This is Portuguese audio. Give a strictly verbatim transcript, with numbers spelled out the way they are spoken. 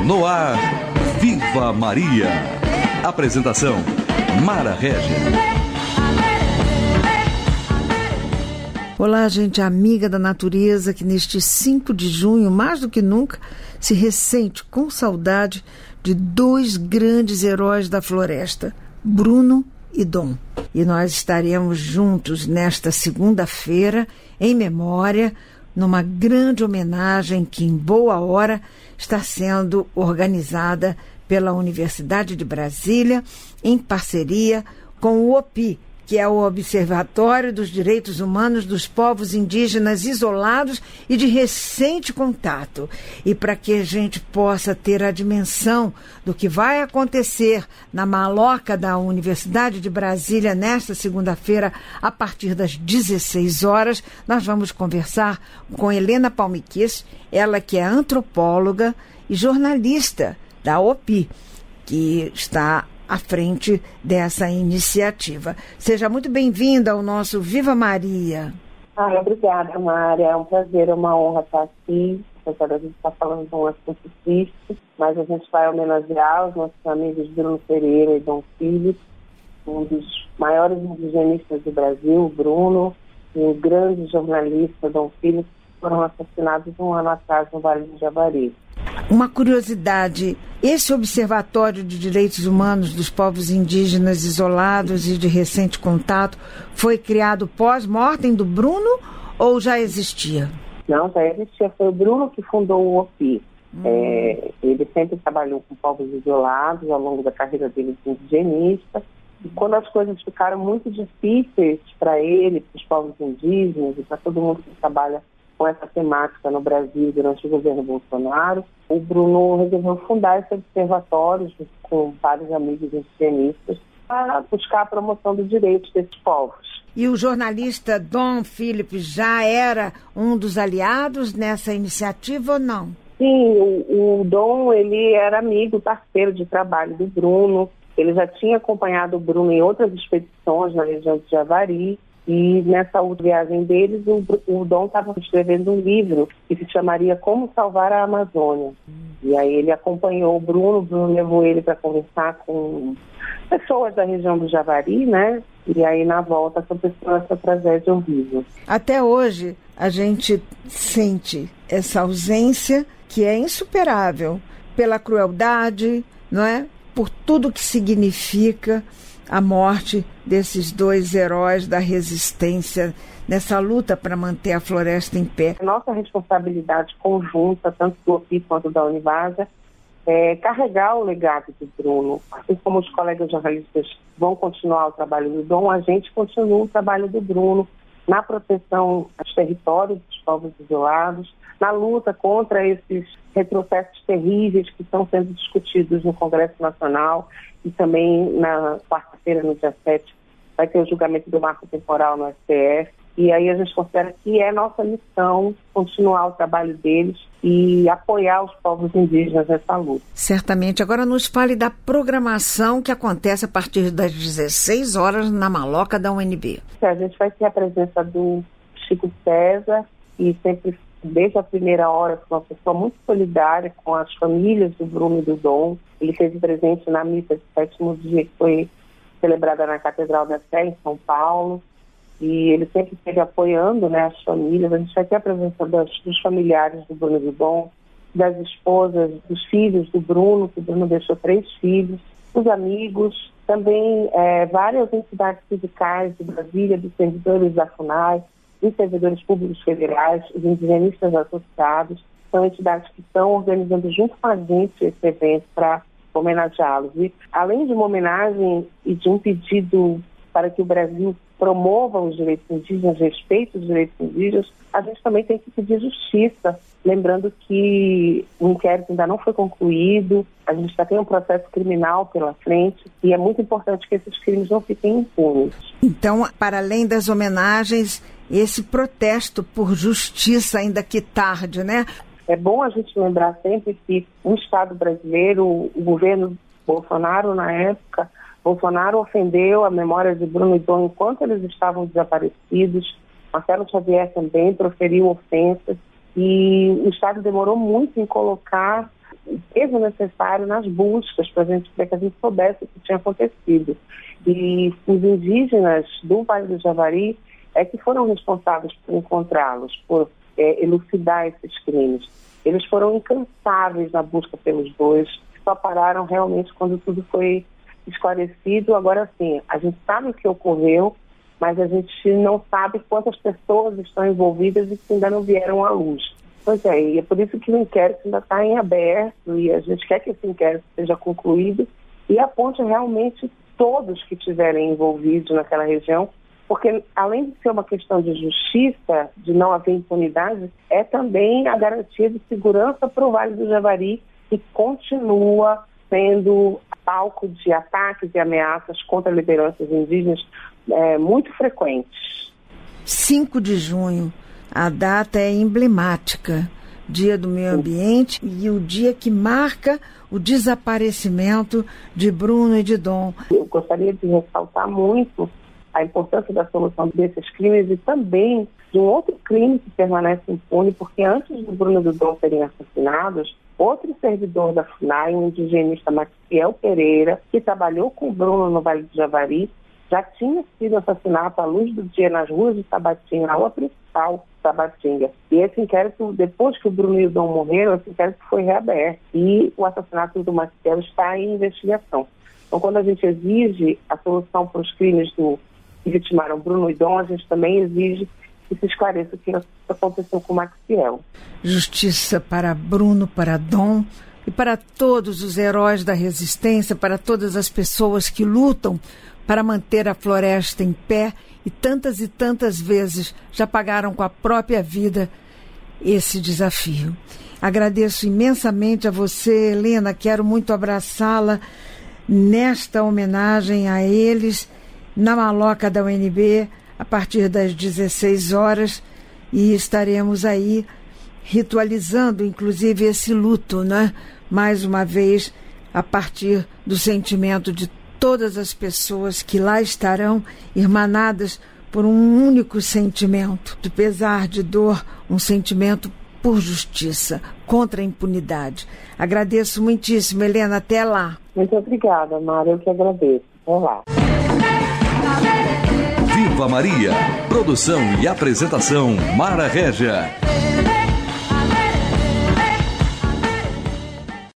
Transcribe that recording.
No ar, Viva Maria. Apresentação, Mara Régia. Olá, gente amiga da natureza que neste cinco de junho, mais do que nunca, se ressente com saudade de dois grandes heróis da floresta, Bruno e Dom. E nós estaremos juntos nesta segunda-feira, em memória, numa grande homenagem que, em boa hora, está sendo organizada pela Universidade de Brasília, em parceria com o O P I, que é o Observatório dos Direitos Humanos dos Povos Indígenas Isolados e de recente contato. E para que a gente possa ter a dimensão do que vai acontecer na maloca da Universidade de Brasília nesta segunda-feira, a partir das dezesseis horas, nós vamos conversar com Helena Palmiquis, ela que é antropóloga e jornalista da O P I, que está à frente dessa iniciativa. Seja muito bem-vinda ao nosso Viva Maria. Ah, obrigada, Maria. É um prazer, é uma honra estar aqui. Apesar da gente estar falando de um assunto triste, mas a gente vai homenagear os nossos amigos Bruno Pereira e Dom Phillips, um dos maiores indigenistas do Brasil, Bruno, e um grande jornalista, Dom Phillips, foram assassinados um ano atrás no Vale do Javari. Uma curiosidade, esse Observatório de Direitos Humanos dos Povos Indígenas Isolados e de recente contato foi criado pós-mortem do Bruno ou já existia? Não, já existia. Foi o Bruno que fundou o O P I. Hum. É, ele sempre trabalhou com povos isolados ao longo da carreira dele de indigenista. E quando as coisas ficaram muito difíceis para ele, para os povos indígenas e para todo mundo que trabalha com essa temática no Brasil durante o governo Bolsonaro, o Bruno resolveu fundar esse observatório junto com vários amigos indigenistas para buscar a promoção dos direitos desses povos. E o jornalista Dom Phillips já era um dos aliados nessa iniciativa ou não? Sim, o, o Dom ele era amigo, parceiro de trabalho do Bruno. Ele já tinha acompanhado o Bruno em outras expedições na região de Javari. E nessa última viagem deles, o, o Dom estava escrevendo um livro que se chamaria Como Salvar a Amazônia. E aí ele acompanhou o Bruno, o Bruno levou ele para conversar com pessoas da região do Javari, né? E aí na volta aconteceu essa tragédia horrível. Até hoje a gente sente essa ausência que é insuperável pela crueldade, não é? Por tudo que significa a morte desses dois heróis da resistência nessa luta para manter a floresta em pé. Nossa responsabilidade conjunta, tanto do O P I quanto da Univaja, é carregar o legado do Bruno. Assim como os colegas jornalistas vão continuar o trabalho do Dom, a gente continua o trabalho do Bruno na proteção dos territórios dos povos isolados, na luta contra esses retrocessos terríveis que estão sendo discutidos no Congresso Nacional e também na quarta-feira, no dia sete, vai ter o julgamento do marco temporal no S T F. E aí a gente considera que é nossa missão continuar o trabalho deles e apoiar os povos indígenas nessa luta. Certamente. Agora nos fale da programação que acontece a partir das dezesseis horas na maloca da U N B. A gente vai ter a presença do Chico César, e sempre desde a primeira hora foi uma pessoa muito solidária com as famílias do Bruno e do Dom. Ele esteve presente na missa de sétimo dia que foi celebrada na Catedral da Sé, em São Paulo. E ele sempre esteve apoiando, né, as famílias. A gente vai ter a presença das, dos familiares do Bruno e do Dom, das esposas, dos filhos do Bruno, que o Bruno deixou três filhos, dos amigos, também é, várias entidades sindicais de Brasília, dos servidores da FUNAI, dos servidores públicos federais, os indigenistas associados. São entidades que estão organizando junto com a gente esse evento para homenageá-los. E além de uma homenagem e de um pedido para que o Brasil promova os direitos indígenas, respeite os direitos indígenas, a gente também tem que pedir justiça, lembrando que o inquérito ainda não foi concluído, a gente já tem um processo criminal pela frente e é muito importante que esses crimes não fiquem impunes. Então, para além das homenagens, esse protesto por justiça, ainda que tarde, né? É bom a gente lembrar sempre que o Estado brasileiro, o governo Bolsonaro na época, Bolsonaro ofendeu a memória de Bruno e Dom enquanto eles estavam desaparecidos. Marcelo Xavier também proferiu ofensas e o Estado demorou muito em colocar o peso necessário nas buscas para gente, para que a gente soubesse o que tinha acontecido. E os indígenas do Vale do Javari é que foram responsáveis por encontrá-los, por é, elucidar esses crimes. Eles foram incansáveis na busca pelos dois, só pararam realmente quando tudo foi esclarecido. Agora sim, a gente sabe o que ocorreu, mas a gente não sabe quantas pessoas estão envolvidas e que ainda não vieram à luz. Pois é, e é por isso que o inquérito ainda está em aberto e a gente quer que esse inquérito seja concluído e aponte realmente todos que estiverem envolvidos naquela região, porque além de ser uma questão de justiça, de não haver impunidade, é também a garantia de segurança para o Vale do Javari, que continua sendo palco de ataques e ameaças contra lideranças indígenas é, muito frequentes. cinco de junho, a data é emblemática, Dia do Meio Ambiente, e o dia que marca o desaparecimento de Bruno e de Dom. Eu gostaria de ressaltar muito a importância da solução desses crimes e também de um outro crime que permanece impune, porque antes do Bruno e do Dom serem assassinados, outro servidor da FUNAI, um indigenista Maxiel Pereira, que trabalhou com o Bruno no Vale do Javari, já tinha sido assassinado à luz do dia nas ruas de Tabatinga, na rua principal de Tabatinga. E esse inquérito, depois que o Bruno e o Dom morreram, esse inquérito foi reaberto e o assassinato do Maxiel está em investigação. Então, quando a gente exige a solução para os crimes do, que vitimaram Bruno e Dom, a gente também exige que se esclareça o que aconteceu com o Maxiel. Justiça para Bruno, para Dom e para todos os heróis da resistência, para todas as pessoas que lutam para manter a floresta em pé e tantas e tantas vezes já pagaram com a própria vida esse desafio. Agradeço imensamente a você, Helena, quero muito abraçá-la nesta homenagem a eles, na maloca da U N B, a partir das dezesseis horas, e estaremos aí ritualizando, inclusive, esse luto, né? Mais uma vez, a partir do sentimento de todas as pessoas que lá estarão irmanadas por um único sentimento, de pesar, de dor, um sentimento por justiça, contra a impunidade. Agradeço muitíssimo, Helena, até lá. Muito obrigada, Mara, eu que agradeço. Até lá. Viva Maria! Produção e apresentação Mara Régia.